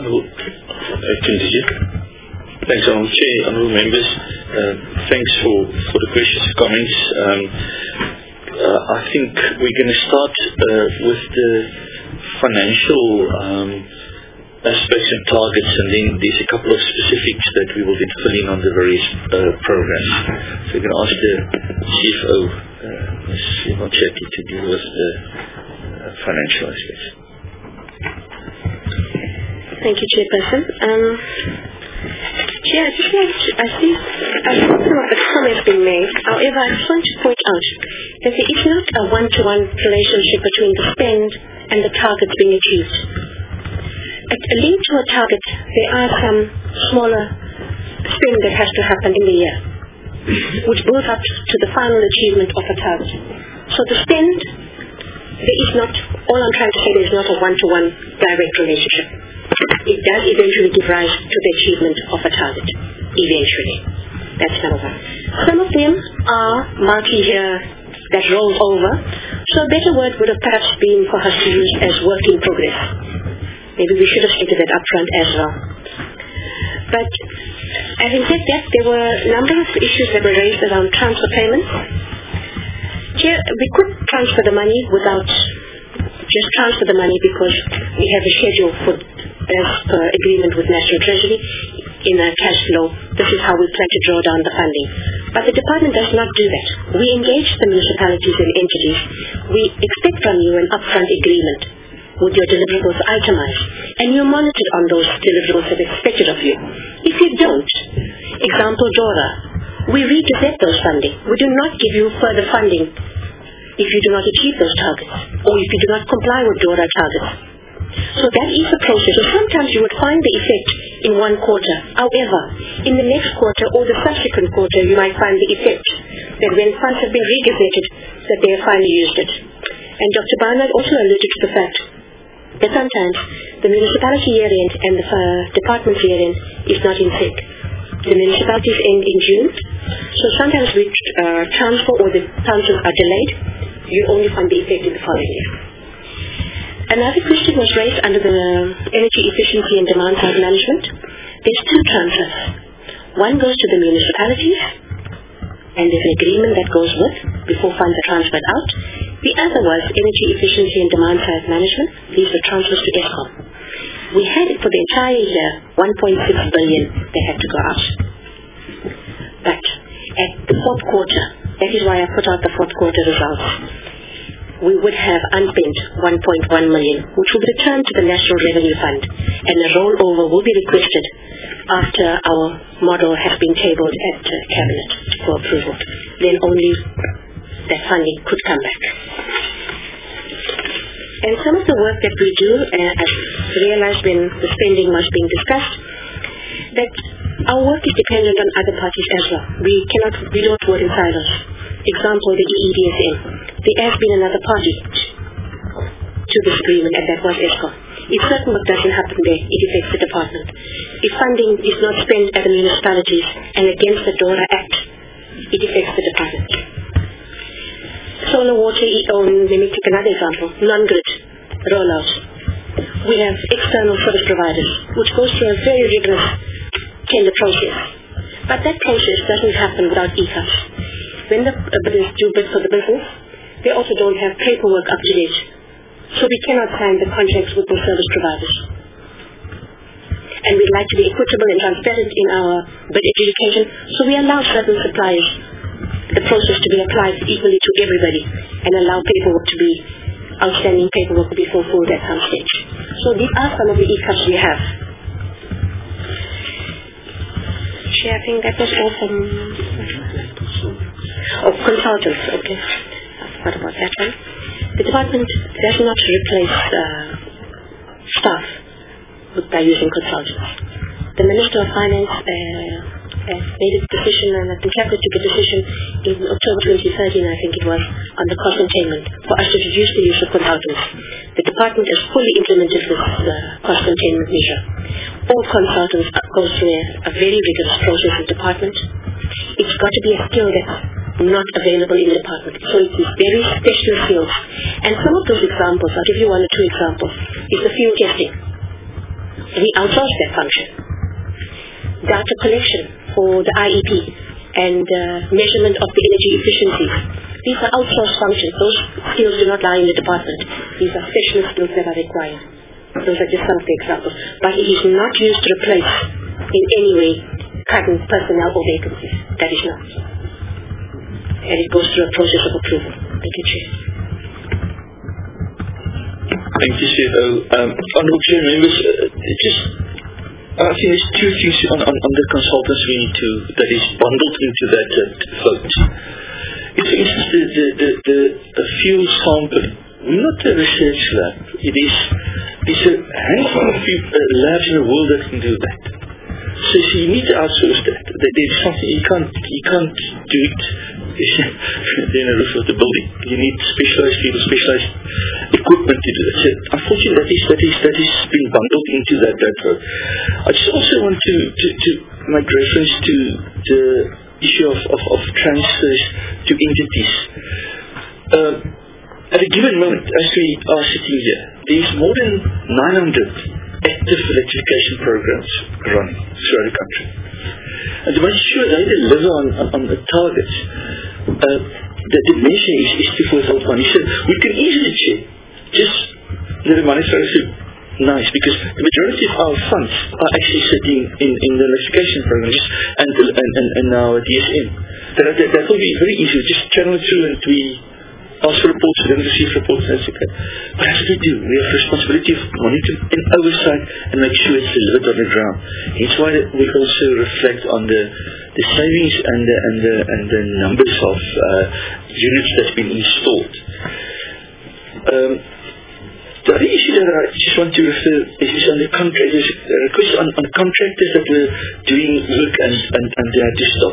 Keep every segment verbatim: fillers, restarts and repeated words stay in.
Honorable Candidate. Thanks, Honorable Chair, Honorable Members. Uh, thanks for, for the questions and comments. Um, uh, I think we're going to start uh, with the financial um, aspects and targets, and then there's a couple of specifics that we will then fill in on the various uh, programs. So we're going to ask the C F O, uh, Miz Jackie, to deal with the uh, financial aspects. Thank you, Chairperson. Um, Chair, I just want to, I see, I think some of the comments being made. However, I just want to point out that there is not a one-to-one relationship between the spend and the targets being achieved. At a link to a target, there are some smaller spend that has to happen in the year, which builds up to the final achievement of a target. So the spend, there is not, all I'm trying to say, there is not a one-to-one direct relationship. It does eventually give rise to the achievement of a target, eventually. That's number one. Some of them are multi-year that rolls over, so a better word would have perhaps been for us to use as work in progress. Maybe we should have stated that up front as well. But having said that, there were a number of issues that were raised around transfer payments. Here, we could transfer the money without just transfer the money because we have a schedule for as per agreement with National Treasury in a cash flow. This is how we plan to draw down the funding. But the department does not do that. We engage the municipalities and entities. We expect from you an upfront agreement with your deliverables itemized, and you're monitored on those deliverables that are expected of you. If you don't, example DORA, we revisit those funding. We do not give you further funding if you do not achieve those targets, or if you do not comply with DORA targets. So that is the process. So sometimes you would find the effect in one quarter. However, in the next quarter or the subsequent quarter, you might find the effect that when funds have been regazetted, that they have finally used it. And Doctor Barnard also alluded to the fact that sometimes the municipality year-end and the uh, department's year-end is not in sync. The municipalities end in June, so sometimes we uh, transfer or the transfers are delayed. You only find the effect in the following year. Another question was raised under the energy efficiency and demand side management. There's two transfers. One goes to the municipalities, and there's an agreement that goes with before funds are transferred out. The other was energy efficiency and demand side management. These were transfers to ESCOM. We had it for the entire year, one point six billion that had to go out. But at the fourth quarter, that is why I put out the fourth quarter results, we would have unspent one point one million, which will be returned to the National Revenue Fund, and a rollover will be requested after our model has been tabled at uh, Cabinet for approval. Then only that funding could come back. And some of the work that we do, uh, I realized when the spending was being discussed, that our work is dependent on other parties as well. We cannot, we don't work in silos. Example, the E E D S N. There has been another party to this agreement, and that was ESCOM. If certain work doesn't happen there, it affects the department. If funding is not spent at the municipalities and against the DORA Act, it affects the department. Solar, water, oh, let me take another example, non-grid rollouts. We have external service providers, which goes through a very rigorous tender process. But that process doesn't happen without E C A S. When the bidders do bid for the business, they also don't have paperwork up to date. So we cannot sign the contracts with the service providers. And we'd like to be equitable and transparent in our bid adjudication, so we allow certain suppliers the process to be applied equally to everybody and allow paperwork to be, outstanding paperwork to be fulfilled at some stage. So these are some of the E C A S we have. Chair, I think that was all from... Oh, consultants, okay. I forgot about that one. The department does not replace uh, staff with, by using consultants. The Minister of Finance uh, has made a decision, and I think Cabinet took a decision in October twenty thirteen, I think it was, on the cost containment for us to reduce the use of consultants. The department has fully implemented this uh, cost containment measure. All consultants go through a, a very rigorous process in the department. It's got to be a skill that's not available in the department. So it is very special skills. And some of those examples, I'll give you one or two examples, is the fuel testing. we outsource that function. Data collection for the I E P and uh, measurement of the energy efficiency. These are outsourced functions. Those skills do not lie in the department. These are specialist skills that are required. Those are just some of the examples. But it is not used to replace in any way current personnel or vacancies. That is not. And it goes through a process of approval. Thank you, Chair. Thank you, C F O. Um, Honourable Chair, members, uh, just, I think there's two things on, on, on the consultants we need to, that is bundled into that uh, vote. It's, for instance, the, the, the, the, the fuel sampling. We're not a research lab. It is, it's a handful of people, uh, labs in the world that can do that. So, so you need to outsource that. There's something, you can't, you can't do it in a roof of the building. You need specialized people, specialized equipment to do that. So unfortunately that is that is that is being bundled into that that vote. I just also want to, to, to make reference to the issue of, of, of transfers to entities. Um, at a given moment, as we are sitting here, there is more than nine hundred active electrification programs running throughout the country. And to make sure they deliver on, on, on the targets, uh, the, the measure is, is to withhold money. So we can easily check, just let the money flow through. Nice, because the majority of our funds are actually sitting in, in the electrification programs and, and, and, and our D S M. That, that, that will be very easy. Just channel it through and we ask for reports, we don't receive reports, that's okay. But as we do, we have responsibility of monitoring and oversight and make sure it's delivered on the ground. It's why we also reflect on the, the savings and the, and the, and the numbers of uh, units that's been installed. Um, the other issue that I just want to refer is, is on the contractors, a request on, on contractors that were doing work and, and, and they had to stop.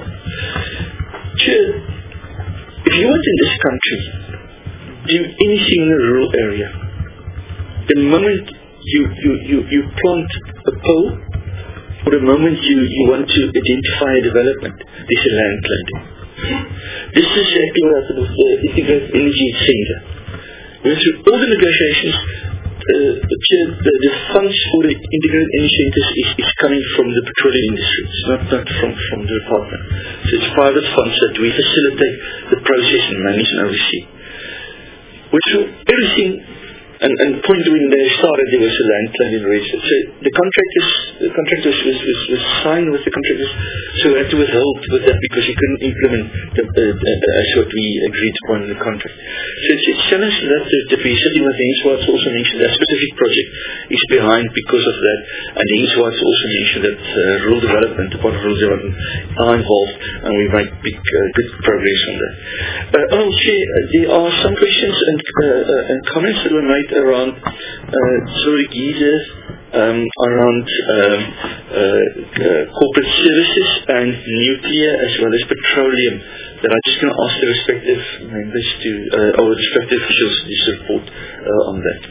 Sure, if you want in this country do anything in a rural area, the moment you, you, you, you plant a pole or the moment you, you want to identify a development, there's a land claim. This is exactly what happened with the Integrated Energy Centre. We went through all the negotiations. Uh, the, the funds for the Integrated Energy Centres is, is coming from the petroleum industry. It's not, not from, from the department. So it's private funds that we facilitate the process and manage and oversee. Which everything, and, and the point when they started, there was a land claim in register. So the contractors, the contractors was, was, was signed with the contractors, so we had to withhold with that because you couldn't implement the, uh, uh, as what we agreed upon in the contract. So it's, it's challenged that, that we're sitting with the Henswarts also mentioned that specific project is behind because of that, and the Henswarts also mentioned that uh, rural development, the part of rural development are involved, and we make big, uh, good progress on that. Uh, oh, Chair, there are some questions and, uh, uh, and comments that were made around uh, Zurich Giza, um, around um, uh, uh, corporate services and nuclear as well as petroleum, that I'm just going to ask the respective members to, uh, or respective officials to just report uh, on that.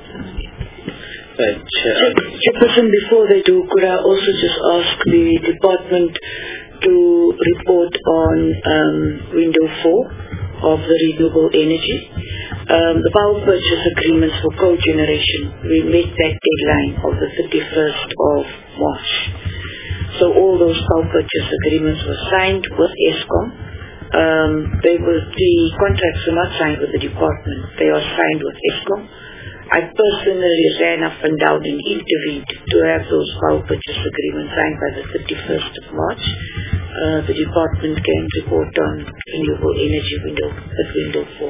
Uh, Chairperson, before they do, could I also just ask the department to report on um, window four of the renewable energy? Um, the power purchase agreements for cogeneration, we met that deadline of the thirty-first of March. So all those power purchase agreements were signed with Eskom. Um, they were, the contracts were not signed with the department, they are signed with Eskom. I personally ran up and down and intervened to have those power purchase agreements signed by the thirty-first of March. Uh, the department can report on renewable energy window, at window four.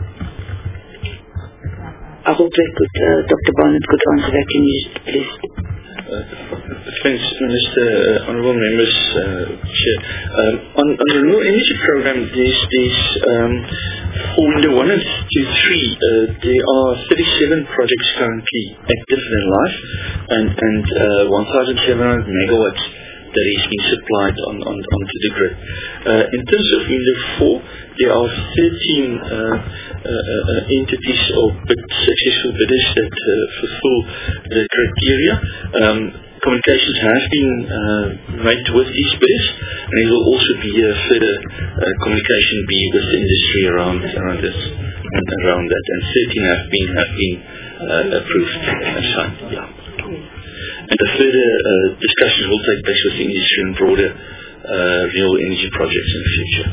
I hope that could, uh, Doctor Barnett could answer that in his please. Uh, thanks, Minister, uh, honourable members, uh, Chair. Um, on, on the renewable energy program, there's, there's um, for window one and two, three, uh, there are thirty-seven projects currently active in life, and, and uh, one thousand seven hundred megawatts that is being supplied on, on, onto the grid. Uh, in terms of window four, there are thirteen uh, uh, uh, entities or bid, successful bidders that uh, fulfill the criteria. Um, communications have been uh, made with these bidders, and there will also be a further uh, communication be with the industry around around this and around that. And thirteen have been have been uh, approved and signed. Yeah. and the further uh, discussions will take place with the industry and broader uh, renewable energy projects in the future.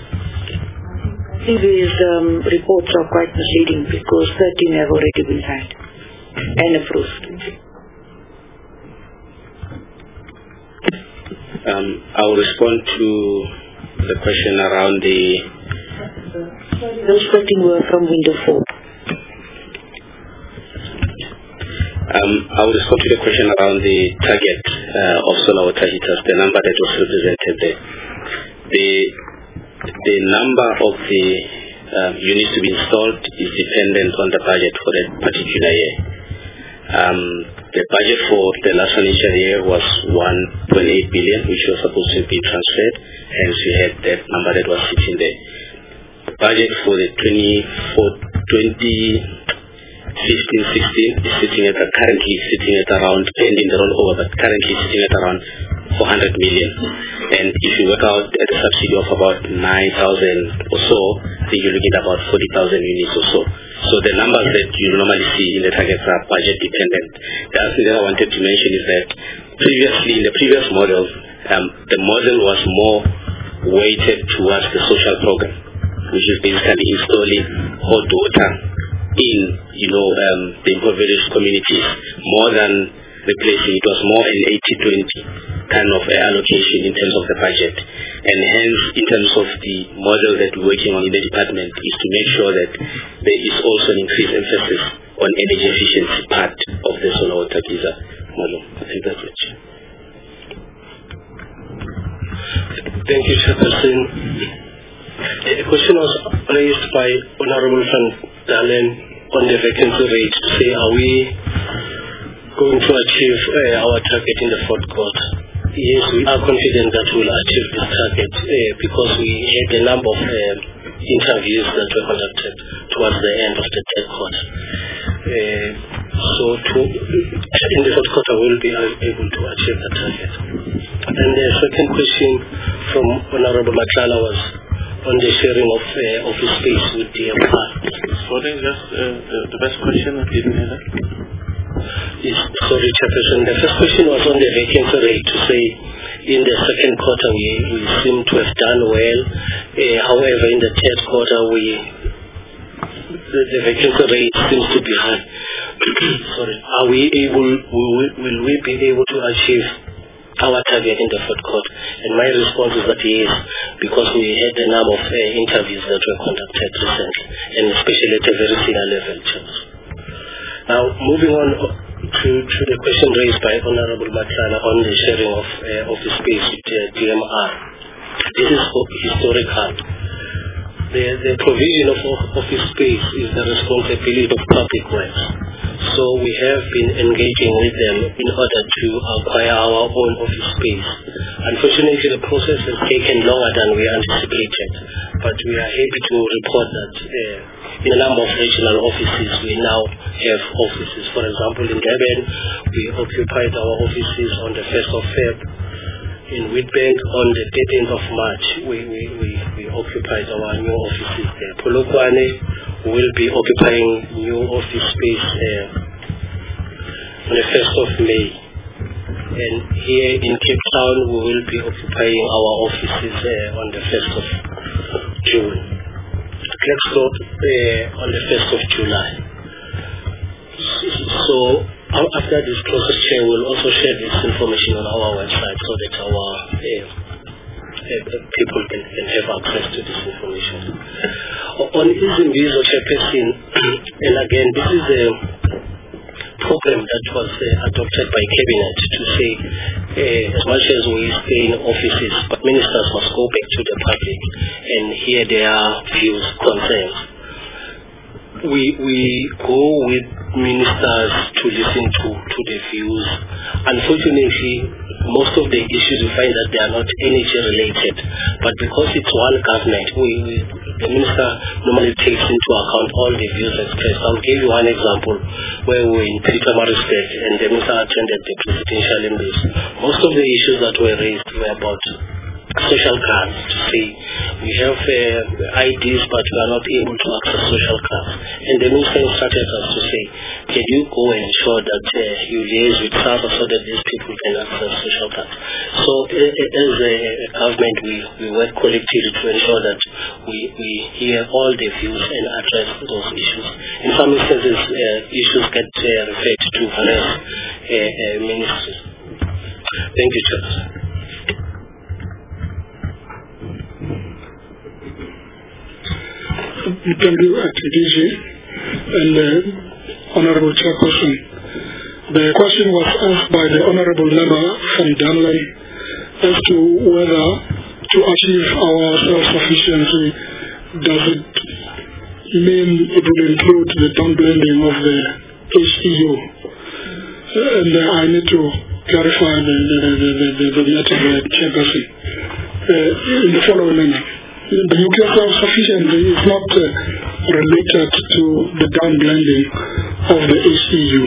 I think these um, reports are quite misleading because thirteen have already been signed and approved. Um, I will respond to the question around the... Those thirteen were from window four. Um, I will respond to the question around the target uh, of solar water heaters, the number that was represented there. The, the number of the um, units to be installed is dependent on the budget for that particular year. Um, the budget for the last financial year was one point eight billion, which was supposed to be transferred, hence we had that number that was sitting there. The budget for the twenty fifteen sixteen is sitting at a, currently sitting at around, pending the rollover, but currently sitting at around four hundred million. And if you work out at a subsidy of about nine thousand or so, I think you're looking at about forty thousand units or so. So the numbers that you normally see in the targets are budget dependent. The other thing that I wanted to mention is that previously, in the previous model, um, the model was more weighted towards the social program, which is basically installing hot water in, you know, um, the impoverished communities, more than replacing. It was more an eighty twenty kind of uh, allocation in terms of the budget. And hence, in terms of the model that we're working on in the department, is to make sure that there is also an increased emphasis on energy efficiency part of the solar water geyser model. I think that's it. Thank you, Chairperson. A question was raised by Honorable Van Dalen on the vacancy rate to say, are we going to achieve uh, our target in the fourth quarter? Yes, we are confident that we will achieve this target uh, because we had a number of uh, interviews that were conducted towards the end of the third quarter. Uh, so to, in the fourth quarter, we will be able to achieve the target. And the second question from Honorable Matlala was on the sharing of uh, office space with D M R. What is just uh, the, the best question? I didn't hear that. Yes, sorry, Chairperson. The first question was on the vacancy rate to say in the second quarter we, we seem to have done well. Uh, however, in the third quarter we the, the vacancy rate seems to be high. Sorry. Are we able? Will, will we be able to achieve our target in the fourth quarter? And my response is that yes, because we had a number of uh, interviews that were conducted recently, and especially at a very senior level. Now, moving on to, to the question raised by Honorable Matlala on the sharing of uh, office space with uh, D M R. This is historical. The, the provision of office space is the responsibility of public works. So we have been engaging with them in order to acquire our own office space. Unfortunately, the process has taken longer than we anticipated, but we are happy to report that uh, in a number of regional offices, we now have offices. For example, in Durban, we occupied our offices on the first of February. In Witbank, on the thirteenth of March, we, we, we, we occupied our new offices there. Polokwane will be occupying new office space uh, on the first of May. And here in Cape Town, we will be occupying our offices uh, on the first of June. Klerksdorp uh, on the first of July. So, after this process, Chair, we'll also share this information on our website so that our uh, uh, people can, can have access to this information. On Izimbizo, Chairperson, and again, this is a program that was uh, adopted by Cabinet to say, uh, as much as we stay in offices, but ministers must go back to the public and hear their views, concerns. We we go with ministers to listen to, to the views. Unfortunately, most of the issues we find that they are not energy related, but because it's one government, we, we the minister normally takes into account all the views expressed. I'll give you one example where we were in Pietermaritzburg and the minister attended the presidential embassy. Most of the issues that were raised were about social cards to say we have uh, I Ds but we are not able to access social cards. And the minister instructed us to say, can you go and ensure that uh, you liaise with SAFA so that these people can access social cards. So uh, as a government, we, we work collectively to ensure that we, we hear all the views and address those issues. In some instances, uh, issues get uh, referred to various uh, uh, ministries. Thank you, Chairperson. Thank you, D G and uh, Honorable Chairperson. The question was asked by the Honorable member from Dunland as to whether to achieve our self-sufficiency, does it mean it will include the downblending of the H E U? And uh, I need to clarify the, the, the, the, the, the matter of the Chairperson uh, in the following manner. The nuclear self-sufficiency is not uh, related to the downblending of the H E U.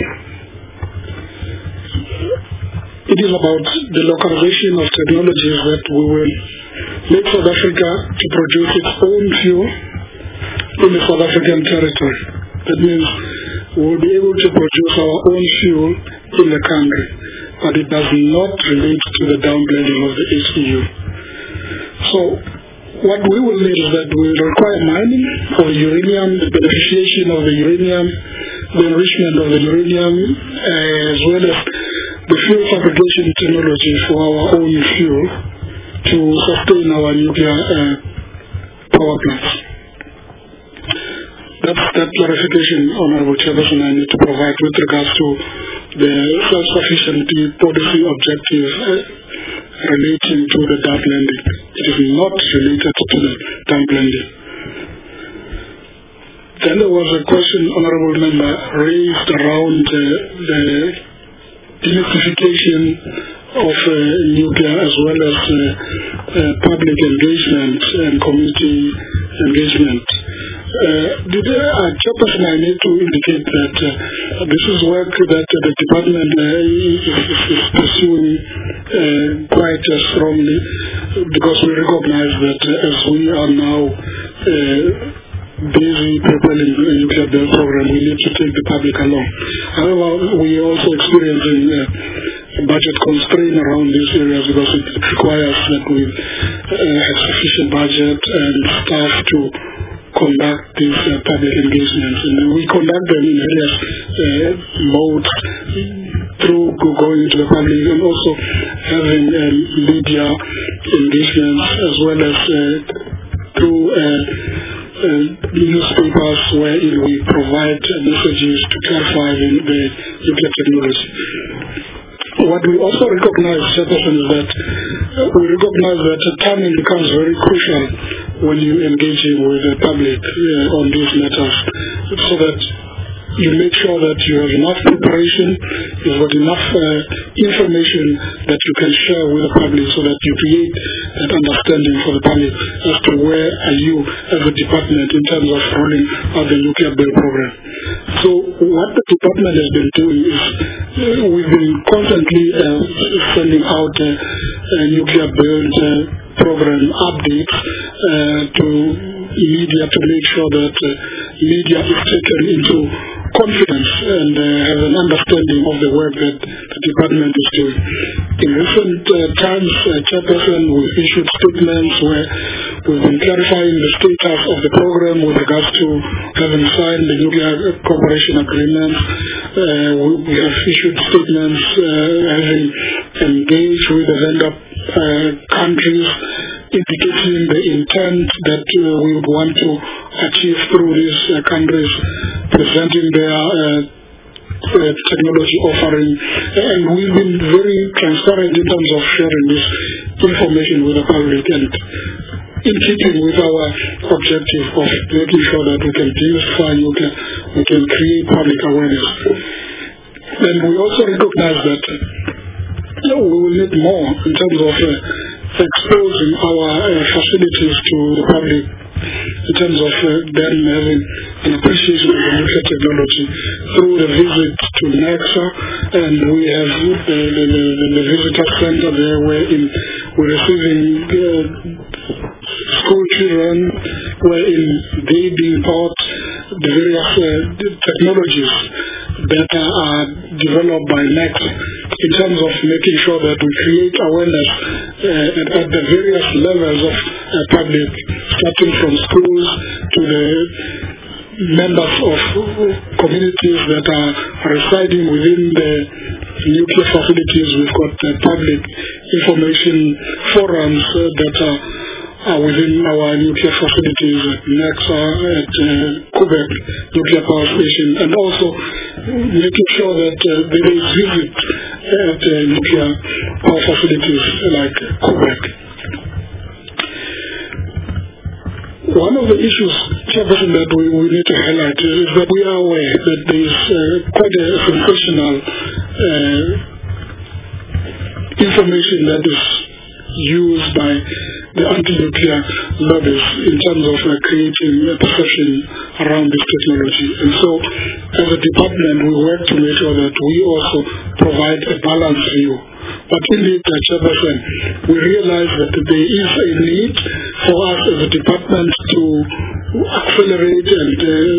It is about the localization of technologies that we will make South Africa to produce its own fuel in the South African territory. That means we will be able to produce our own fuel in the country, but it does not relate to the downblending of the H E U. So what we will need is that we will require mining of the uranium, the beneficiation of the uranium, the enrichment of the uranium, uh, as well as the fuel fabrication technology for our own fuel to sustain our nuclear uh, power plants. That's that clarification, Honorable Chairperson, I need to provide with regards to the self-sufficiency policy objective uh, relating to the downblending. It is not related to the downblending. Then there was a question, Honorable Member, raised around uh, the demystification of uh, nuclear as well as uh, uh, public engagement and community engagement. Uh, did uh, Chairperson, I need to indicate that uh, this is work that uh, the department uh, is, is pursuing uh, quite uh, strongly, because we recognize that uh, as we are now uh, busy preparing the nuclear build program, we need to take the public along. However, we are also experiencing uh, budget constraint around these areas because it requires that we uh, have sufficient budget and staff to conduct these uh, public engagements. And we conduct them in various uh, modes through going to the public and also having uh, media engagements as well as uh, through uh, Uh, newspapers wherein we provide uh, messages to clarify the, the nuclear technology. What we also recognize, Chairperson, is that uh, we recognize that uh, timing becomes very crucial when you engaging with the public uh, on these matters, so that you make sure that you have enough preparation, you've got enough uh, information that you can share with the public so that you create that understanding for the public as to where are you as a department in terms of rolling out the nuclear build program. So what the department has been doing is uh, we've been constantly uh, sending out uh, uh, nuclear build uh, program updates uh, to media to make sure that uh, media is taken into confidence and uh, have an understanding of the work that the department is doing. In recent uh, times, uh, Chairperson, we've issued statements where we've been clarifying the status of the program with regards to having signed the nuclear cooperation agreement. Uh, we, we have issued statements uh, having engaged with the vendor uh, countries, indicating the intent that uh, we would want to achieve through these uh, countries, presenting their uh, uh, technology offering. And we've been very transparent in terms of sharing this information with the public, and in keeping with our objective of making sure that we can demystify nuclear, we can create public awareness. And we also recognize that uh, we will need more in terms of uh, exposing our uh, facilities to the public in terms of uh, them having an appreciation of the nuclear technology through the visit to NECSA, and we have the, the, the, the visitor center there wherein we're receiving uh, school children, wherein they being taught the various uh, technologies that are developed by NECSA in terms of making sure that we create awareness uh, at, at the various levels of uh, public, starting from schools to the members of communities that are residing within the nuclear facilities. We've got uh, public information forums uh, that are Uh, within our nuclear facilities at NECSA, at uh, Quebec Nuclear Power Station, and also making sure that uh, there is visit at uh, nuclear power facilities like Quebec. One of the issues, Chairperson, that we, we need to highlight is that we are aware that there is uh, quite a sensational uh, information that is used by the anti-nuclear lobbies in terms of uh, creating a perception around this technology. And so, as a department, we work to make sure that we also provide a balanced view. But indeed, uh, Chairperson, we realize that there is a need for us as a department to accelerate and uh,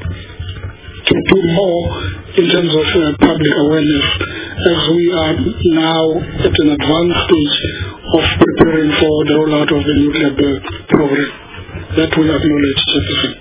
to do more in terms of uh, public awareness, as we are now at an advanced stage of preparing for the rollout of the nuclear bill program. That we acknowledge, Chairperson.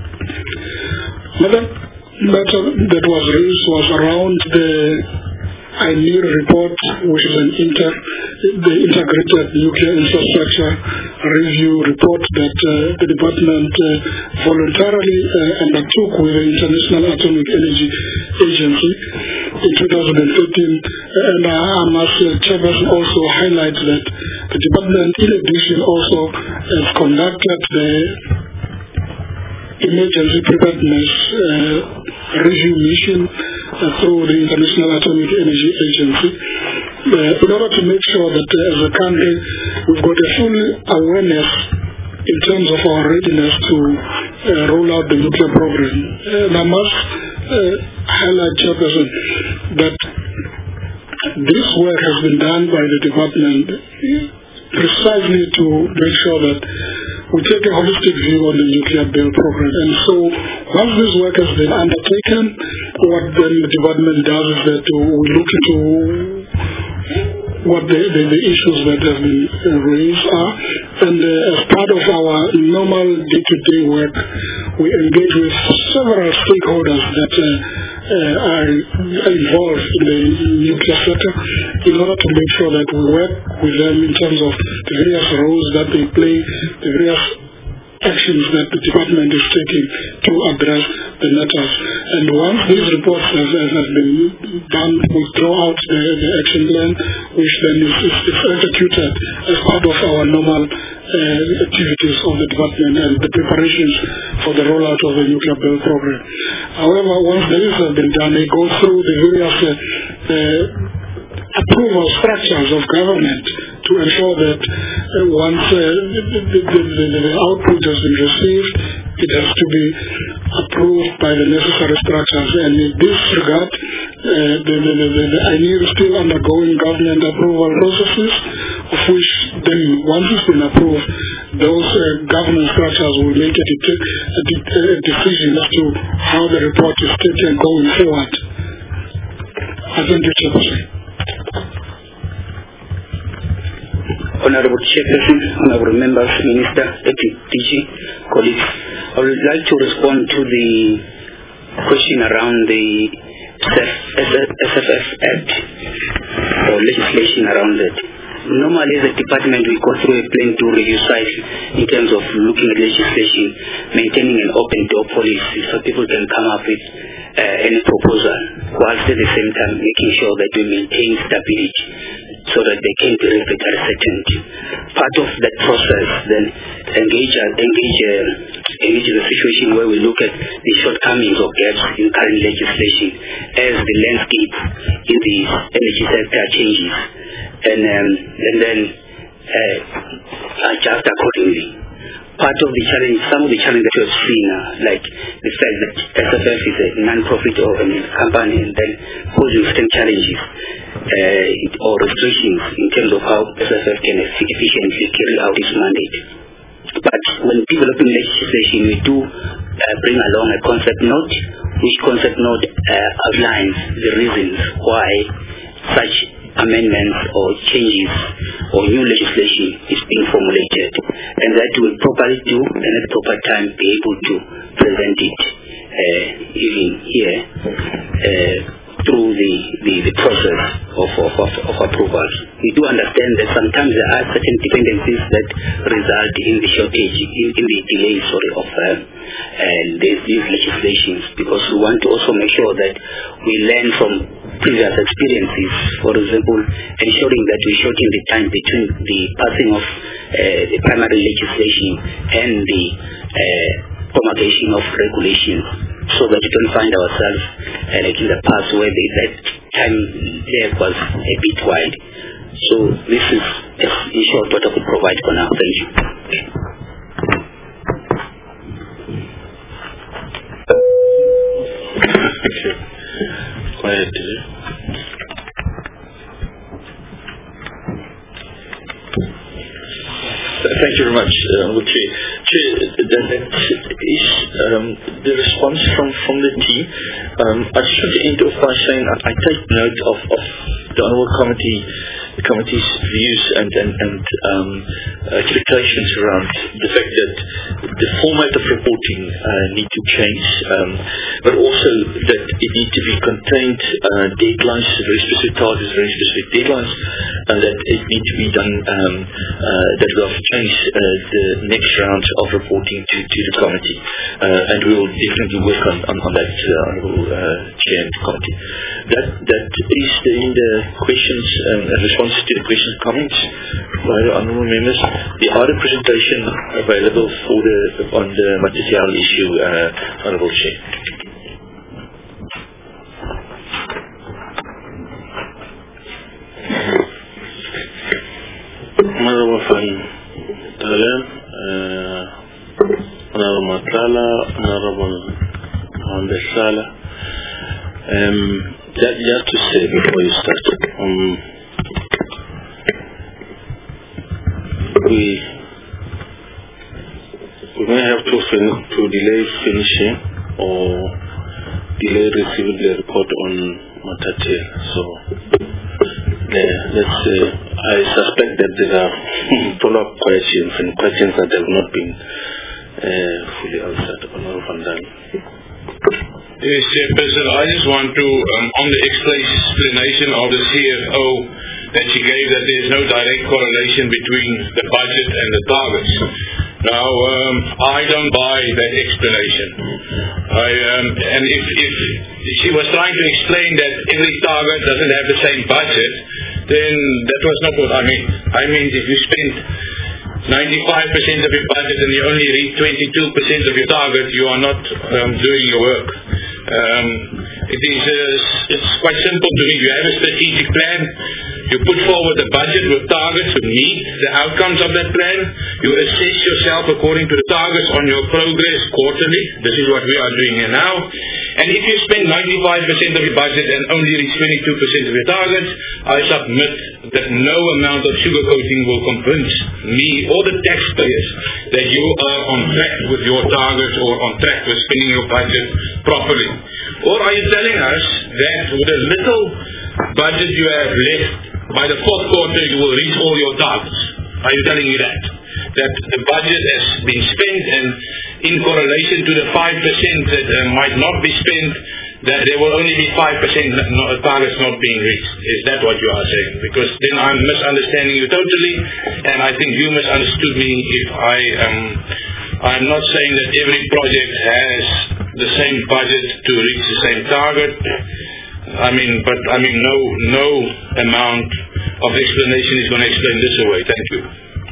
Another matter that was raised was around the I N E R report, which is an inter, the Integrated Nuclear Infrastructure Review report that uh, the department uh, voluntarily uh, undertook with the International Atomic Energy Agency in two thousand thirteen. And I must, uh, Chairperson, also highlight that the department, in addition, also has conducted the emergency preparedness uh, review mission uh, through the International Atomic Energy Agency uh, in order to make sure that uh, as a country we've got a full awareness in terms of our readiness to uh, roll out the nuclear program. And I must uh, highlight, Chairperson, that this work has been done by the department precisely to make sure that we take a holistic view on the nuclear bill program. And so once this work has been undertaken, what then the department does is that we look into what the, the, the issues that have been raised are, and uh, as part of our normal day-to-day work, we engage with several stakeholders that uh, uh, are involved in the nuclear sector in order to make sure that we work with them in terms of the various roles that they play, the various actions that the department is taking to address the matters. And once these reports have, have been done, we draw out the, the action plan, which then is, is, is executed as part of our normal uh, activities of the department and the preparations for the rollout of the nuclear bill program. However, once this has been done, they go through the various uh, uh, approval structures of government to ensure that uh, once uh, the, the, the, the, the output has been received, it has to be approved by the necessary structures. And in this regard, uh, the, the, the, the I N E R is still undergoing government approval processes, of which then once it's been approved, those uh, government structures will make a, de- a, de- a decision as to how the report is taken going forward. I thank you, Chairperson. Honorable Chairperson, Honorable Members, Minister, Deputy D G, colleagues, I would like to respond to the question around the S F F Act or legislation around it. Normally, as a department, we go through a plan to review sites in terms of looking at legislation, maintaining an open door policy so people can come up with uh, any proposal, whilst at the same time making sure that we maintain stability so that they can be regulatory certainty. Part of that process then engage engage uh, engage the situation where we look at the shortcomings or gaps in current legislation as the landscape in the energy sector changes, and um, and then uh, adjust accordingly. part of the challenge, some of the challenges that we have seen, uh, like the fact that S F F is a non-profit or a company, and then posing certain challenges uh, or restrictions in terms of how S F F can efficiently carry out its mandate. But when developing legislation, we do uh, bring along a concept note, which concept note uh, outlines the reasons why such amendments or changes or new legislation is being formulated, and that will properly do and at proper time be able to present it uh, even here uh, through the, the, the process of, of, of, of approval. We do understand that sometimes there are certain dependencies that result in the shortage, in, in the delay sorry, of uh, uh, these, these legislations, because we want to also make sure that we learn from previous experiences, for example, ensuring that we shorten the time between the passing of uh, the primary legislation and the uh, promulgation of regulations, so that we don't find ourselves uh, like in the past where the, that time there was a bit wide. So this is just in short what I could provide for now. Thank you. Quiet. Thank you very much, uh, Chair. Chair, that, that is um, the response from, from the team. Um, I just want to end off by saying I, I take note of, of the Honourable Committee, the Committee's views and, and, and um, expectations around the fact that the format of reporting uh, need to change, um, but also that it need to be contained uh, deadlines, very specific targets, very specific deadlines, and that it need to be done, um, uh, that will change uh, the next round of reporting to, to the committee. Uh, and we will definitely work on, on, on that, uh, Honourable uh, Chair and Committee. That, that is the end of questions and responses to the questions and comments by the Honourable Members. The other presentation available for the on the material issue, uh, Honourable Chair. Honourable Van Dalen, uh, Honourable Matlala, Honourable Mandesala. Um, just, just to say before you start, um, we we may have to fin to delay finishing or delay receiving the report on Matatel. So uh, let's say I suspect that there are follow-up questions and questions that have not been uh, fully answered. Yes, Chairperson, I just want to, um, on the explanation of the C F O that she gave, that there is no direct correlation between the budget and the targets. Now, um, I don't buy that explanation. I, um, and if, if she was trying to explain that every target doesn't have the same budget, then that was not what I mean. I mean, if you spend ninety-five percent of your budget and you only reach twenty-two percent of your target, you are not um, doing your work. Um, it is uh, it's quite simple to me. You have a strategic plan. You put forward a budget with targets to meet the outcomes of that plan. You assess yourself according to the targets on your progress quarterly. This is what we are doing here now. And if you spend ninety-five percent of your budget and only reach twenty-two percent of your targets, I submit that no amount of sugarcoating will convince me or the taxpayers that you are on track with your targets or on track with spending your budget properly. Or are you telling us that with a little budget you have left, by the fourth quarter you will reach all your targets? Are you telling me that? That the budget has been spent, and in correlation to the five percent that uh, might not be spent, that there will only be five percent targets not being reached. Is that what you are saying? Because then I'm misunderstanding you totally, and I think you misunderstood me if I am... I'm not saying that every project has the same budget to reach the same target. I mean, but I mean, no, no amount of explanation is going to explain this away. Thank you.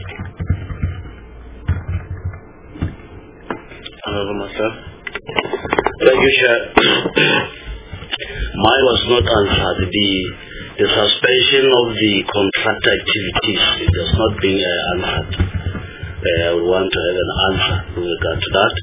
Thank you, Chair. Mine was not answered. The the suspension of the contract activities it has not been uh, answered. uh, I would want to have an answer with regard to that.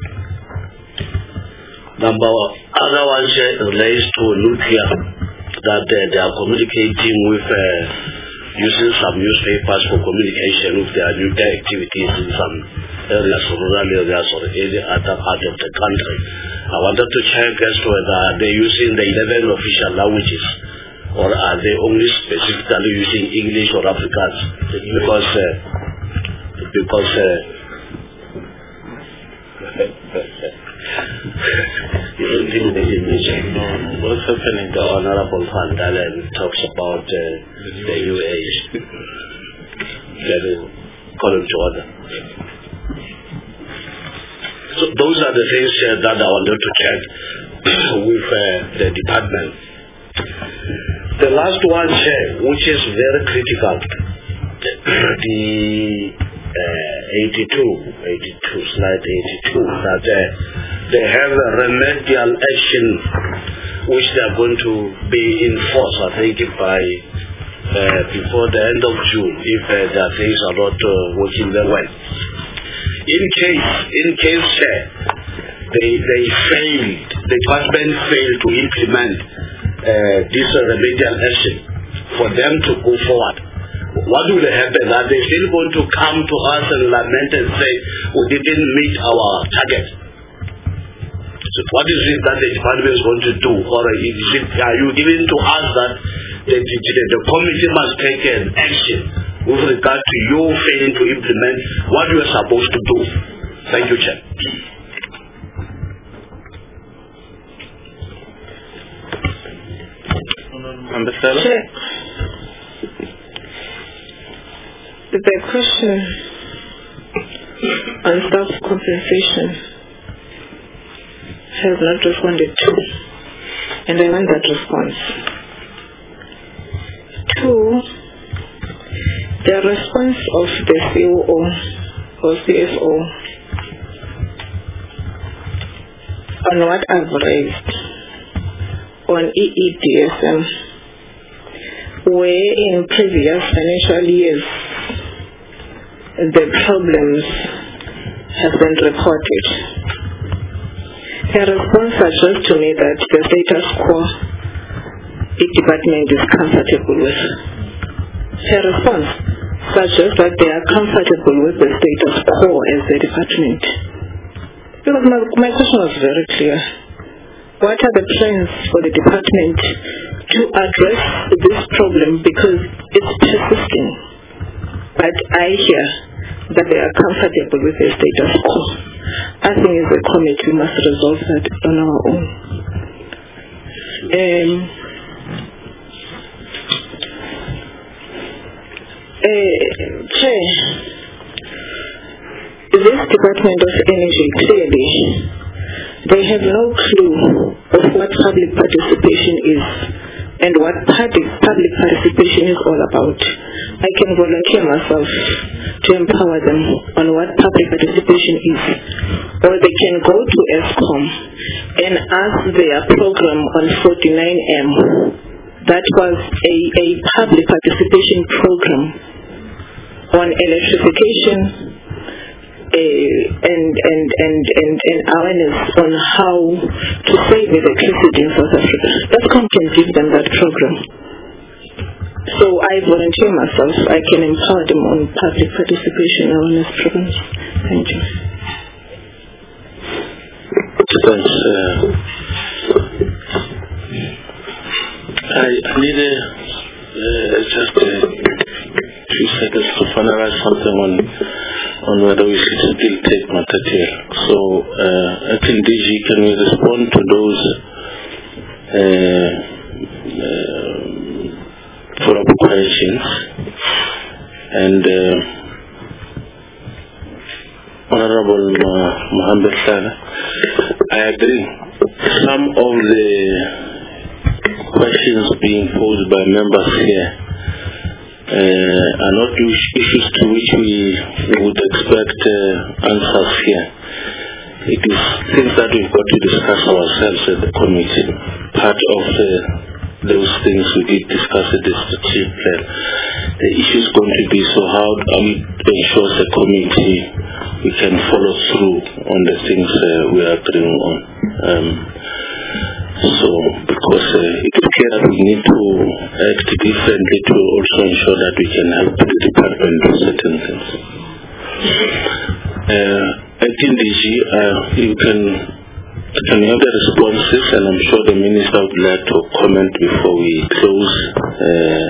Number other one relates to nuclear, that uh, they are communicating with, uh, using some newspapers for communication with their nuclear activities in some areas, rural areas or any other part of the country. I wanted to check as to whether they're using the eleven official languages, or are they only specifically using English or Afrikaans? Because, uh, because uh, you don't think the image. What's happening? The Honorable Van Dalen talks about uh, the new age. Can you call him to order? So those are the things uh, that I wanted to check with uh, the department. The last one, uh, which is very critical, the uh, eighty-two, eighty-two, slide eighty-two, that uh, they have a remedial action which they are going to be enforced, I think, by uh, before the end of June, if uh, their things are not uh, working very well. In case, in case uh, they they failed, the department failed to implement uh, this uh, remedial action for them to go forward, what will happen? Are they still going to come to us and lament and say we didn't meet our target? So what is it that the department is going to do? Or is it, are you giving to us that the, the, the committee must take an action with regard to your failing to implement what you are supposed to do? Thank you, Chair. Ambassador? Chair, the question on staff compensation has not responded to, and I want that response. Two, the response of the C O O or C F O on what I've raised on E E D S M, where in previous financial years the problems have been reported. Her response suggests to me that the status quo the department is comfortable with. Her response suggests that they are comfortable with the status quo as a department. Because my, my question was very clear. What are the plans for the department to address this problem, because it's persisting? But I hear that they are comfortable with the status quo. I think as a committee we must resolve that on our own. Um, uh, Chair, this Department of Energy, clearly, they have no clue of what public participation is and what public, public participation is all about. I can volunteer myself to empower them on what public participation is. Or they can go to ESCOM and ask their program on forty-nine M. That was a, a public participation program on electrification, Uh, and, and, and, and, and awareness on how to save electricity in South Africa. ESCOM can give them that program. So I volunteer myself. I can empower them on public participation awareness programs. Thank you. Thanks. Uh, I, I need a, uh, just a few seconds to finalize something on on whether we should still take Matatiele. So, uh, Acting D G, can we respond to those uh, uh, follow-up questions? And uh, Honorable uh, Mohammed Salah, I agree. Some of the questions being posed by members here Uh, are not issues to which we would expect uh, answers here. It is things that we've got to discuss ourselves at the committee. Part of uh, those things we did discuss at the strategic plan. The issue is going to be, so how do we ensure the committee we can follow through on the things uh, we are agreeing on. Um, so, because uh, it is clear that we need to act differently to also ensure that we can help the department do certain things. Uh, Acting D G, uh, you can, can you have the responses, and I'm sure the Minister would like to comment before we close. Uh,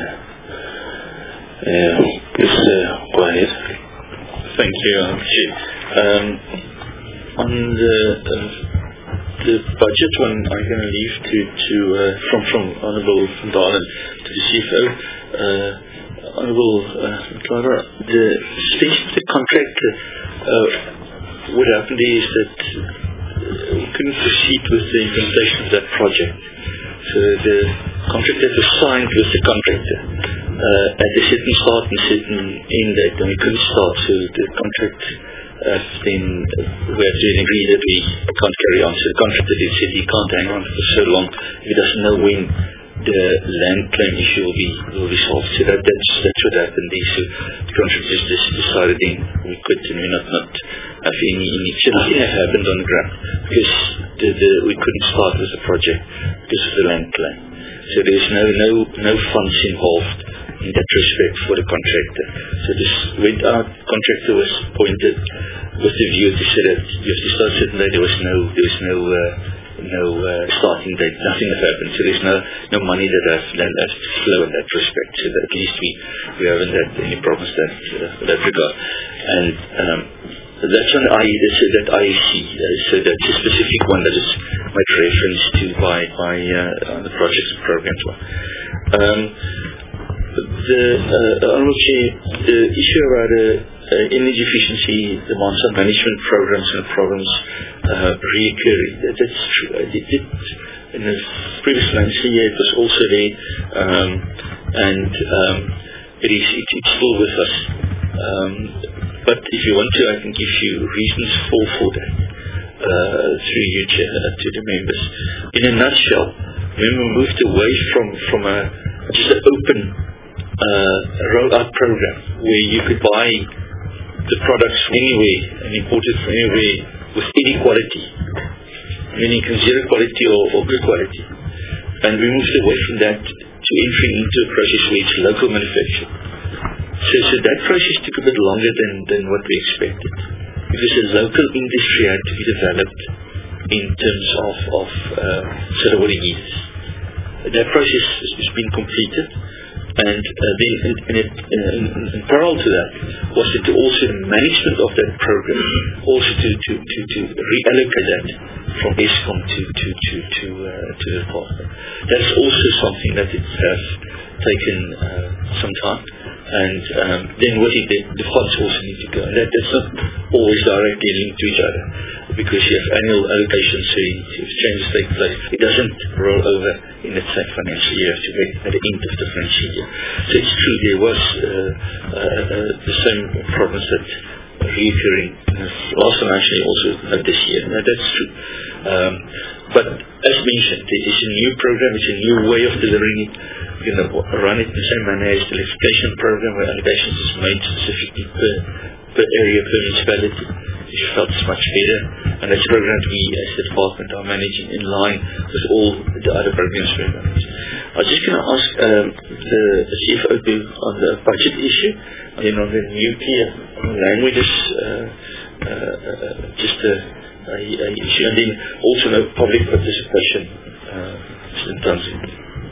uh, please uh, go ahead. Thank you, Chief. Um, on the uh, the budget one, I'm going to leave to to uh, from from Honourable Van Dalen to the C F O. Uh, Honourable uh, Clara, the extension of the contract. Uh, what happened is that we couldn't proceed with the implementation of that project. So the contract that was signed with the contractor uh, at a certain start and certain end date, and we couldn't start. So the contract uh, then we have to agree that we can't carry on. So the contractor did said he can't hang on for so long. He doesn't know when the land claim issue will be will be solved. So that that's that's what happened. So the contractors just decided then we could and we not not have any any nothing happened on the ground because the, the we couldn't start with the project because of the land claim. So there's no no no funds involved in that respect for the contractor. So this went out. Contractor was appointed with the view to say that you have to start certain day. There was no there was no. Uh, no uh, starting date, nothing has happened, so there's no no money that has, that has to flow in that respect, so that at least we, we haven't had any problems that, uh, that regard. And um, that's on I, that's, that I A C, uh, so that's a specific one that is made reference to by, by uh, on the projects and programs one. Um, the uh, Honourable Chair, the issue about uh, uh, energy efficiency, demand side management programs and programs uh, reoccurring. That, that's true. I did it in the previous financial year. It was also there, um, and um, it is it, it's still with us. Um, but if you want to, I can give you reasons for for that uh, through you, Chair, uh, to the members. In a nutshell, when we moved away from from a just an open uh, rollout program where you could buy the products from anywhere and import it from anywhere with any quality, meaning zero quality or, or good quality. And we moved away from that to entering into a process where it's local manufacturing. So, so that process took a bit longer than, than what we expected, because a local industry had to be developed in terms of, of uh, sort of what it is. That process has been completed. And uh, then in, in, in, in parallel to that was it to also the management of that program, also to, to, to, to reallocate that from ESCOM to to to to, uh, to the department. That's also something that it has taken uh, some time. And um, then what it did, the funds also need to go. And that, that's not always directly linked to each other, because you have annual allocations, so if changes take place, it doesn't roll over in the same financial year. You have to wait at the end of the financial year. So it's true, there was uh, uh, uh, the same problems that are reoccurring last financial year, also uh, this year. Now, that's true. Um, but as mentioned, it is a new program, it's a new way of delivering it. You know, run it in the same manner as the electrification program, where allocations is made specifically per, per area, per municipality, which felt is much better. And that's a program that we as the department are managing in line with all the other programs we're managing. I was just going to ask um, the, the C F O to, on the budget issue, and then on the nuclear languages, uh, uh, uh, just a, a, a issue, and then also no public participation uh, in terms of.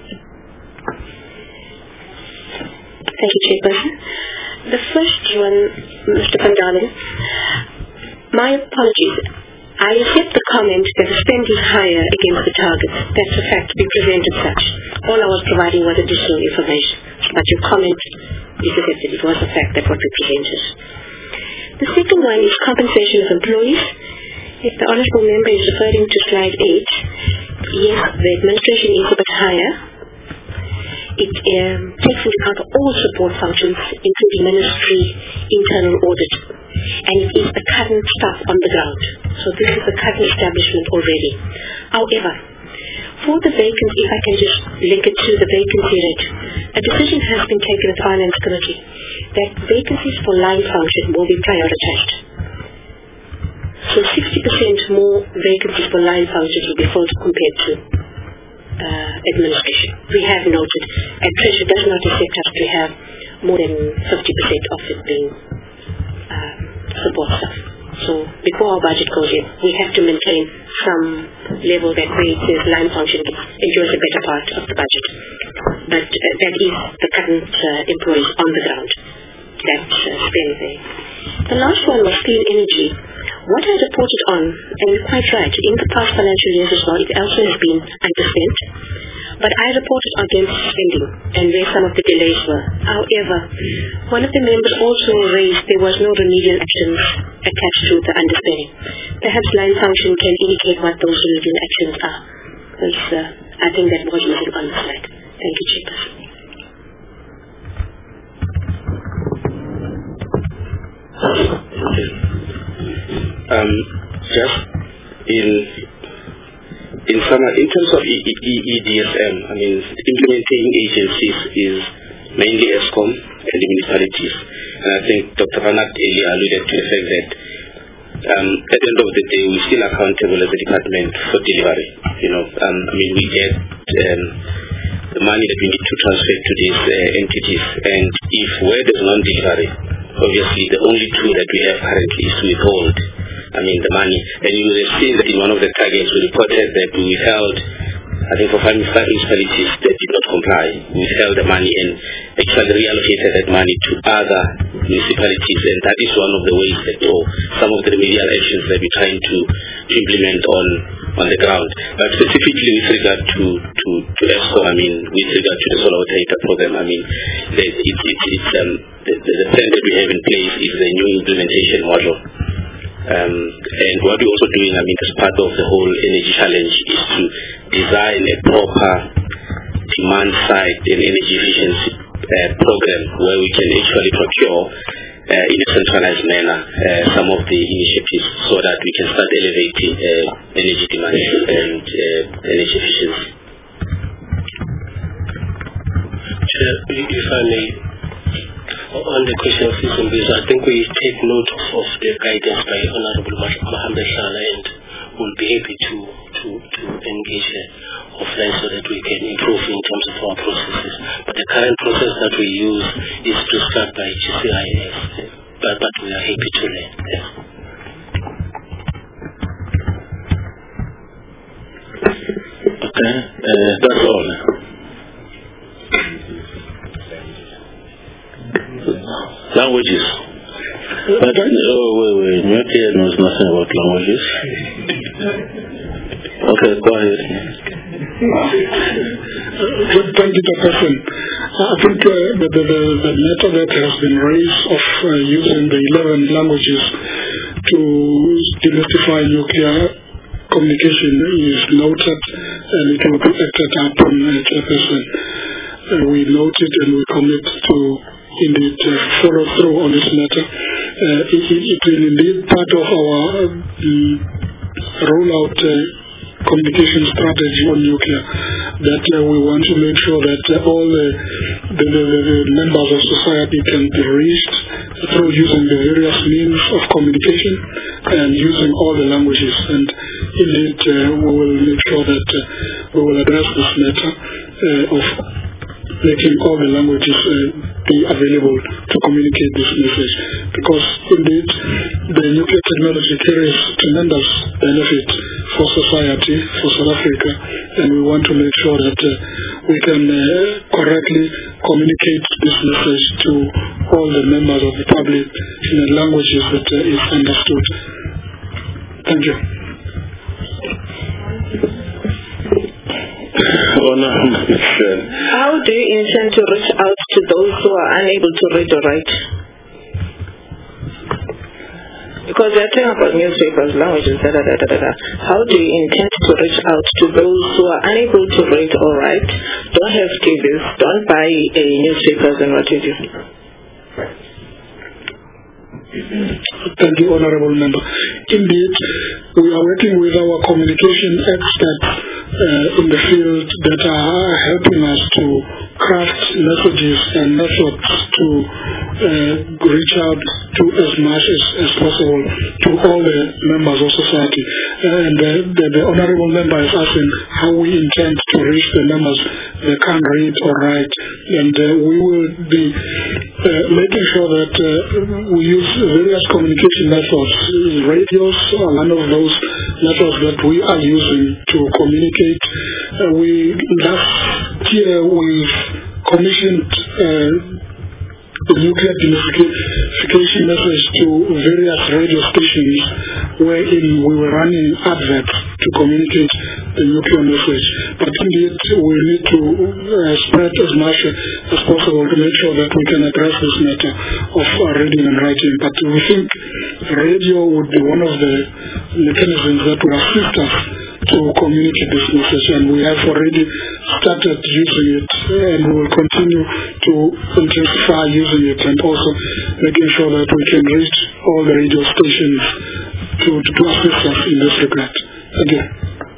Thank you, Chairperson. The first one, Mister Van Dalen, my apologies. I accept the comment that the spend is higher against the targets. That's a fact. We presented such. All I was providing was additional information. But your comment is accepted. It was a fact that what we presented. The second one is compensation of employees. If the honourable member is referring to slide eight, yes, the administration is a bit higher. It um, takes into account all support functions, including ministry, internal audit, and it is the current staff on the ground. So this is a current establishment already. However, for the vacancy, if I can just link it to the vacancy rate, a decision has been taken at the Finance Committee that vacancies for line function will be prioritized. So sixty percent more vacancies for line functions will be filled compared to uh, administration. We have noted, and Treasury does not accept us to have more than fifty percent of it being uh, support staff. So before our budget goes in, we have to maintain some level that creates line function enjoys a better part of the budget. But uh, that is the current uh, employees on the ground that uh, spend there. The last one was clean energy. What I reported on, and you're quite right, in the past financial years as well, it also has been underspent. But I reported against spending and where some of the delays were. However, one of the members also raised there was no remedial actions attached to the underspending. Perhaps line function can indicate what those remedial actions are. Because uh, I think that was missing on the slide. Thank you, Chairperson. Um, just in in summer, in terms of E D S M, I mean, implementing agencies is mainly ESCOM and the municipalities. And I think Doctor Ranat earlier alluded to the fact that um, at the end of the day, we're still accountable as a department for delivery. You know, um, I mean, we get um, the money that we need to transfer to these uh, entities, and if where there's non-delivery, obviously the only tool that we have currently is to withhold, I mean, the money. And you will have seen that in one of the targets we reported that we withheld, I think for five municipalities that did not comply, we withheld the money and actually reallocated that money to other municipalities, and that is one of the ways that, or some of the remedial actions that we're trying to, to implement on on the ground. But specifically with regard to, to, to ESCO, I mean, with regard to the solar water heater program, I mean, the, it, it, it's, um, the, the plan that we have in place is the new implementation model. Um, and what we're also doing, I mean, as part of the whole energy challenge is to design a proper demand-side and energy efficiency uh, program where we can actually procure uh, in a centralized manner uh, some of the initiatives so that we can start elevating uh, energy demand and uh, energy efficiency. Chair, if I may, on the question of system base, I think we take note of, of the guidance by Honorable Mohammed Shala, and we'll be happy to, to, to engage uh, offline so that we can improve in terms of our processes. But the current process that we use is prescribed by G C I S, uh, but, but we are happy to learn. Yeah. Okay, uh, that's all. Languages. But, oh, wait, wait. Myotia knows nothing about languages. Okay, go ahead. Thank you, Chairperson. I think uh, the, the, the matter that has been raised of uh, using the eleven languages to demystify nuclear communication is noted, and it will be acted upon, uh, Chairperson. Uh, we note it and we commit to indeed uh, follow through on this matter. Uh, it, it, it will indeed part of our um, rollout uh, communication strategy on nuclear, that uh, we want to make sure that uh, all the, the, the, the members of society can be reached through using the various means of communication and using all the languages. And indeed, uh, we will make sure that uh, we will address this matter uh, of making all the languages uh, be available to communicate this message, because indeed the nuclear technology carries tremendous benefit for society, for South Africa, and we want to make sure that uh, we can uh, correctly communicate this message to all the members of the public in the languages that uh, is understood. Thank you. How do you intend to reach out to those who are unable to read or write? Because they're talking about newspapers, languages, da da da da da. How do you intend to reach out to those who are unable to read or write, don't have T Vs, don't buy uh, newspapers, and what you do? Thank you, Honorable Member. Indeed, we are working with our communication experts uh, in the field that are helping us to craft messages and methods to uh, reach out to as much as, as possible to all the members of society. And uh, the, the honorable member is asking how we intend to reach the members that can't read or write. And uh, we will be uh, making sure that uh, we use various communication methods. Radios are one of those methods that we are using to communicate. Uh, we last year we've commissioned uh, the nuclear denuclearization message to various radio stations wherein we were running adverts to communicate the nuclear message. But indeed, we need to uh, spread as much as possible to make sure that we can address this matter of uh, reading and writing. But we think radio would be one of the mechanisms that will assist us to communicate this message, and we have already started using it, and we will continue to intensify using it, and also making sure that we can reach all the radio stations to, to, to assist us in this regard. Thank you.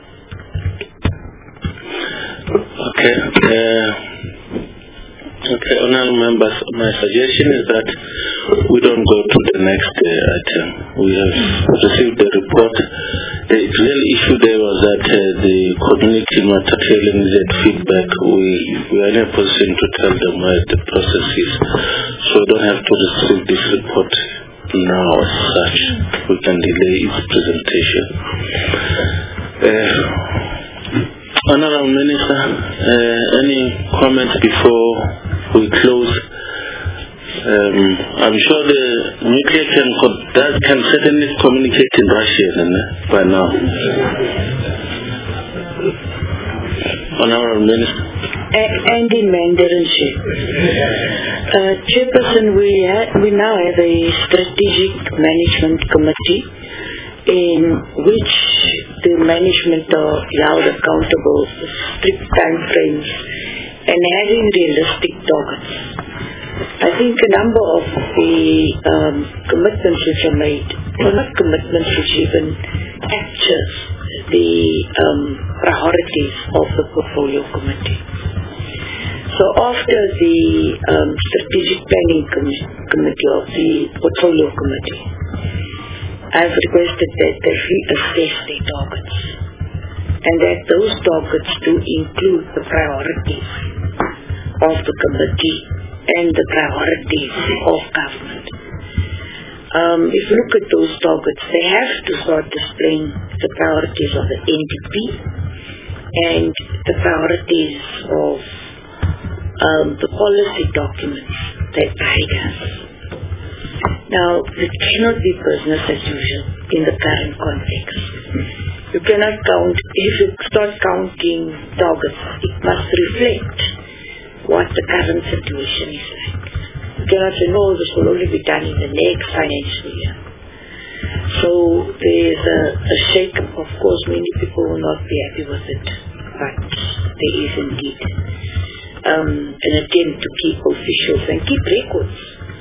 Okay. Uh, okay, honorable members, my suggestion is that we don't go to the next uh, item. We have received the report. The real issue there was that uh, the community Matatiele needed feedback. We, we are in a position to tell them where the process is. So we don't have to receive this report now as such. We can delay its presentation. Uh, Honorable Minister, uh, any comments before we close? Um, I'm sure the nuclear can, that can certainly communicate in Russian uh, by now. Honorable Minister. And in Mandarin, uh, Chairperson, we, ha- we now have a strategic management committee in which the management are held accountable for strict time frames and having realistic targets. I think a number of the um, commitments which are made, or not commitments which even captures the um, priorities of the portfolio committee. So after the um, strategic planning com- committee of the portfolio committee, I've requested that they reassess their targets and that those targets do include the priorities of the committee and the priorities of government. Um, if you look at those targets, they have to start displaying the priorities of the N D P and the priorities of um, the policy documents that guide us. Now, it cannot be business as usual in the current context. You cannot count, if you start counting targets, it must reflect what the current situation is like. You cannot say, no, this will only be done in the next financial year. So there's a, a shake-up. Of course, many people will not be happy with it, but there is indeed um, an attempt to keep officials and keep records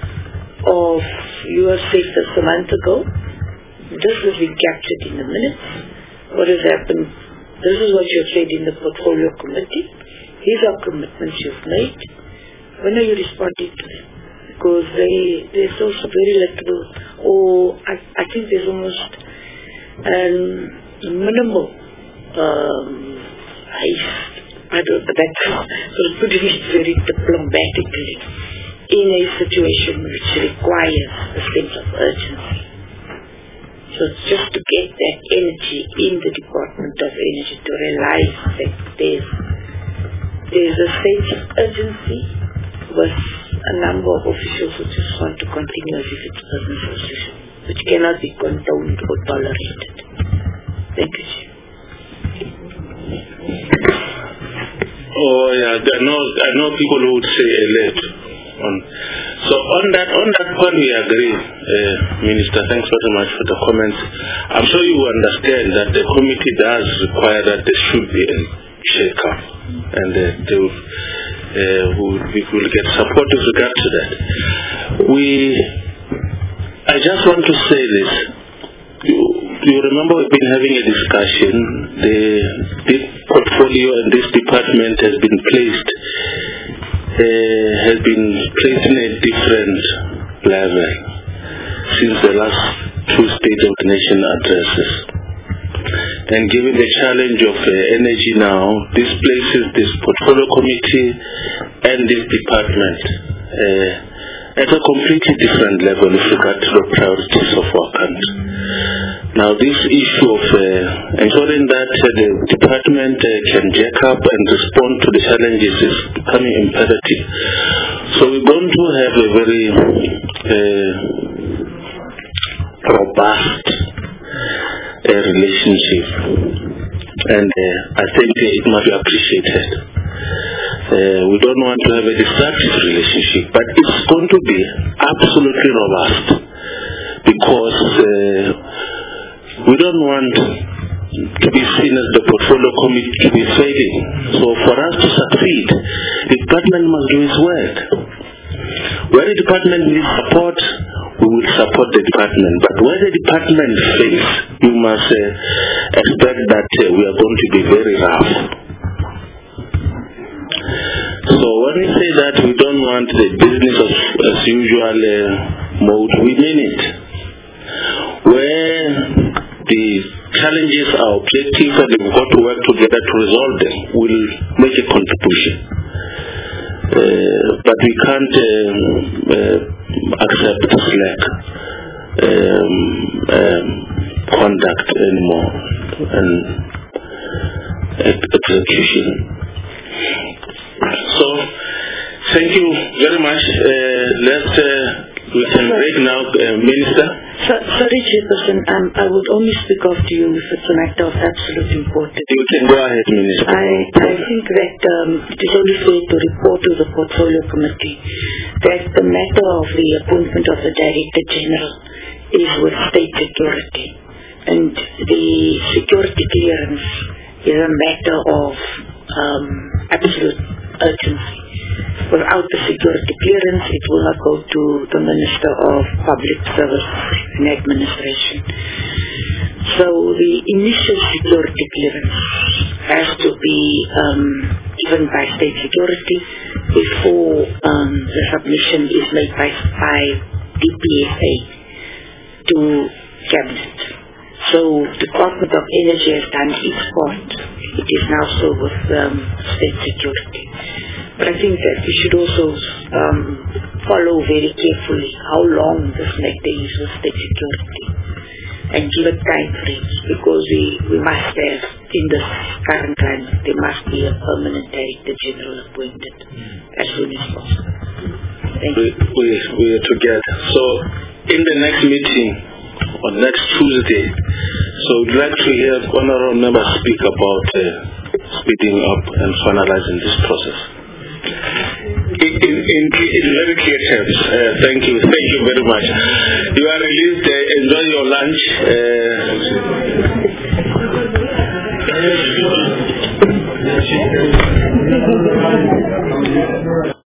of you have said this a month ago, this has been captured in the minutes, what has happened, this is what you have said in the portfolio committee, these are commitments you've made, when are you responding to them? Because they, there's also very little, or I, I think there's almost um, minimal um, haste, I don't know, that's sort of putting it very diplomatically, in a situation which requires a sense of urgency. So it's just to get that energy in the Department of Energy to realize that there's, there's a sense of urgency with a number of officials who just want to continue as if it's business as usual, which cannot be condoned or tolerated. Thank you, Chair. Oh yeah, I know, I know people who would say alert. On. So on that on that point we agree, uh, Minister. Thanks very much for the comments. I'm sure you understand that the committee does require that there should be a shake-up, and uh, they will, uh, we will get support with regard to that. We, I just want to say this. You, you remember we've been having a discussion. The, this portfolio and this department has been placed uh, has been placed in a different level since the last two State of the Nation addresses. And given the challenge of uh, energy now, this places this portfolio committee and this department uh, at a completely different level with regard to the priorities of our country. Now, this issue of uh, ensuring that uh, the department uh, can jack up and respond to the challenges is becoming imperative. So we're going to have a very uh, robust uh, relationship, and uh, I think uh, it must be appreciated. Uh, we don't want to have a destructive relationship, but it's going to be absolutely robust because uh, we don't want to be seen as the portfolio committee to be failing. So for us to succeed, the department must do its work. Where the department needs support, we will support the department. But where the department fails, you must uh, expect that uh, we are going to be very rough. So when we say that we don't want the business of, as usual uh, mode, we mean it. Where the challenges are objective and we've got to work together to resolve them, we'll make a contribution. Uh, but we can't uh, uh, accept slack um, um, conduct anymore and execution. So, thank you very much. Uh, let's uh, we can break now, uh, Minister. So, sorry, Chairperson, um, I would only speak after you if it's a matter of absolute importance. You can go ahead, Minister. I, I think that um, it is only fair to report to the Portfolio Committee that the matter of the appointment of the Director General is with state security. And the security clearance is a matter of um, absolute urgency. Without the security clearance, it will not go to the Minister of Public Service and Administration. So the initial security clearance has to be um, given by state security before um, the submission is made by, by D P S A to Cabinet. So the Department of Energy has done its part. It is now so with um, state security. But I think that we should also um, follow very carefully how long this matter is with state security and give it time frames, because we, we must have, in this current climate, there must be a permanent Director General appointed as soon as possible. Thank we, you. We, we are together. So in the next meeting, on next Tuesday, so we'd like to hear honorable members speak about uh, speeding up and finalizing this process. In, in, in, in very clear terms, uh, thank you, thank you very much. You are released, uh, enjoy your lunch. Uh,